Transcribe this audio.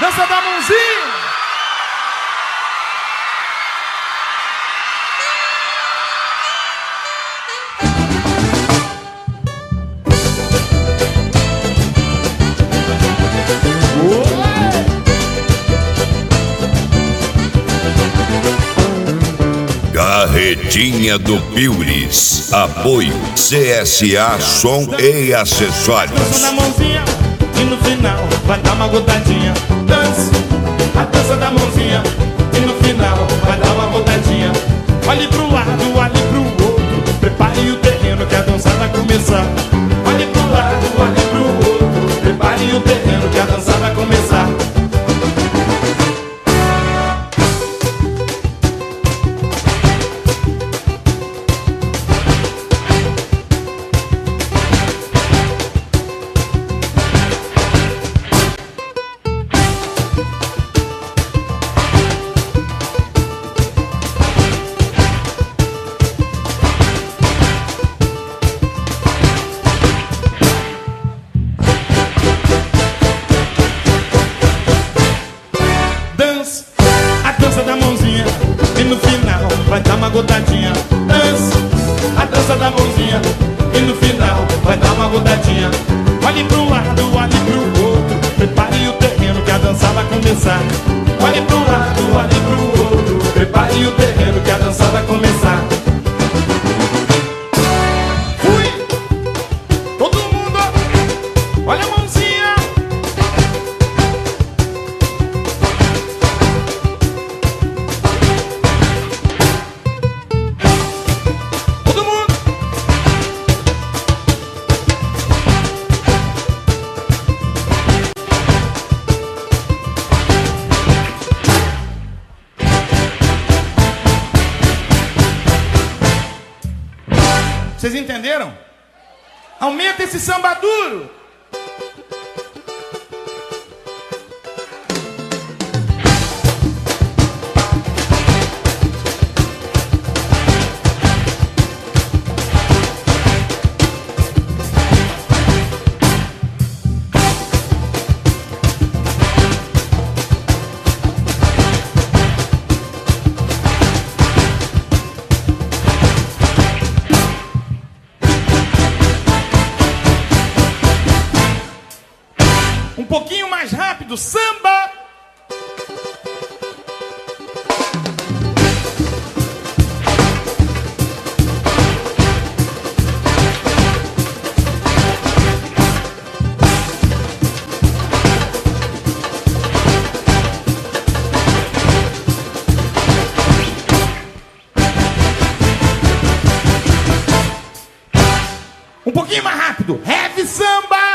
Dança da mãozinha. Carretinha do Piures. Apoio CSA Som e Acessórios. Dança na mãozinha e no final vai dar uma gotadinha. Dance, a dança da mãozinha e no final vai dar uma gotadinha. Olhe pro lado, olhe pro outro, prepare o terreno que a dança vai começar. Olhe pro lado, olhe pro outro, prepare o terreno que a dança vai começar. A dança da mãozinha e no final vai dar uma gotadinha. Dance, a dança da mãozinha e no final vai dar uma gotadinha. Olhe pro lado, olhe pro outro, prepare o terreno que a dança vai começar. Olhe pro lado, olhe pro outro, prepare o terreno que a dança vai começar. Fui! Todo mundo, olha a mãozinha. Vocês entenderam? Aumenta esse samba duro. Um pouquinho mais rápido, samba! Um pouquinho mais rápido, heavy samba!